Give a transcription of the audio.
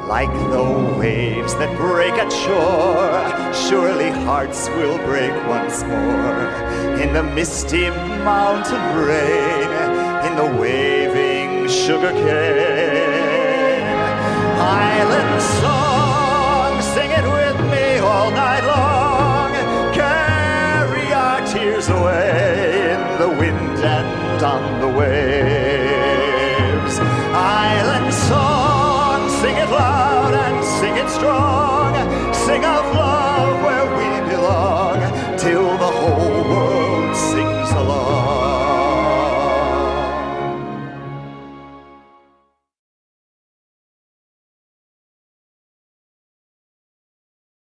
like the waves that break at shore, surely hearts will break once more. In the misty mountain rain, in the waving sugar cane. Island song, sing it with me all night long. Carry our tears away in the wind and on the waves. Island song, sing it loud and sing it strong.